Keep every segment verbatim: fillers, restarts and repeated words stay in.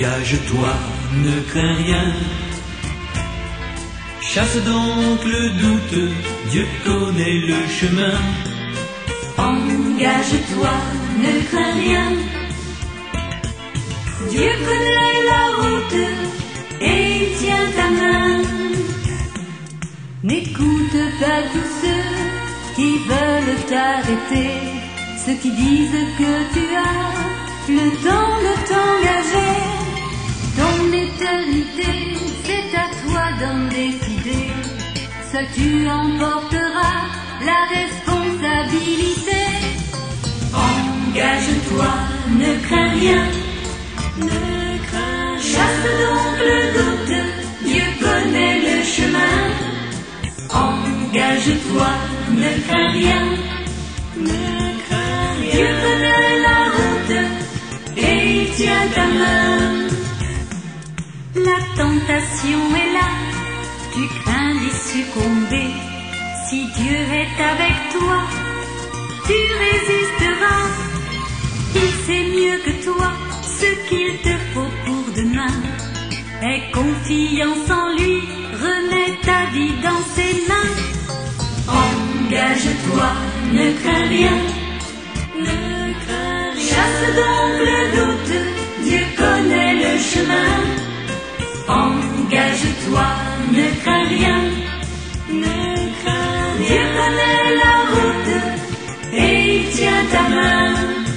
Engage-toi, ne crains rien. Chasse donc le doute, Dieu connaît le chemin. Engage-toi, ne crains rien. Dieu connaît la route et il tient ta main. N'écoute pas tous ceux qui veulent t'arrêter, ceux qui disent que tu as le temps de t'engager. Ton éternité, c'est à toi d'en décider. Seul tu emporteras la responsabilité. Engage-toi, ne crains rien. Ne crains rien. Chasse donc le doute, Dieu connaît le chemin. Engage-toi, ne crains rien. Ne crains rien. Dieu connaît la route et il tient ta main. La tentation est là, tu crains d'y succomber. Si Dieu est avec toi, tu résisteras. Il sait mieux que toi ce qu'il te faut pour demain. Aie confiance en lui, remets ta vie dans ses mains. Engage-toi, ne crains rien. Ne crains rien. Chasse donc le doute, Dieu connaît le chemin. Engage-toi, ne crains rien. Ne crains rien. Dieu connaît la route et il tient ta main.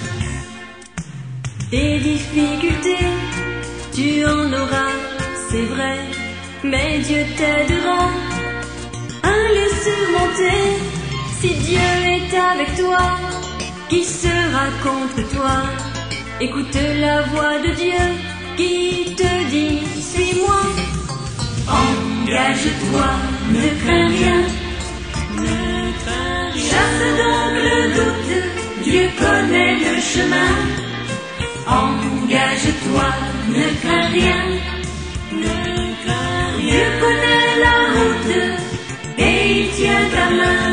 Des difficultés, tu en auras, c'est vrai, mais Dieu t'aidera à les surmonter. Si Dieu est avec toi, qui sera contre toi? Écoute la voix de Dieu qui te dit suis-moi. Engage-toi, ne crains rien. Ne crains rien. Chasse donc le doute, Dieu connaît le chemin. Engage-toi, ne crains rien. Ne crains rien. Dieu connaît la route et il tient ta main.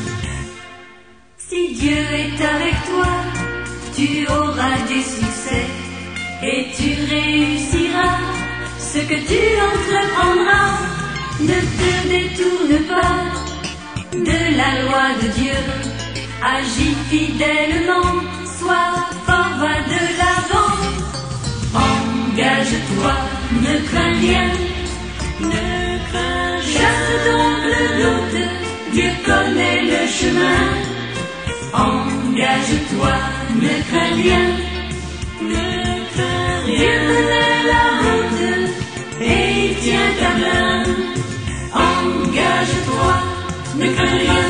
Si Dieu est avec toi, tu auras du succès et tu réussiras ce que tu entreprendras. Ne te détourne pas de la loi de Dieu. Agis fidèlement, sois fort, va de l'avant. Engage-toi, ne crains rien. Ne crains rien. Chasse donc le doute, Dieu connaît le chemin. Engage-toi, ne crains rien. Ne crains rien. Dieu connaît la route et il tient ta main. Engage-toi, ne crains rien.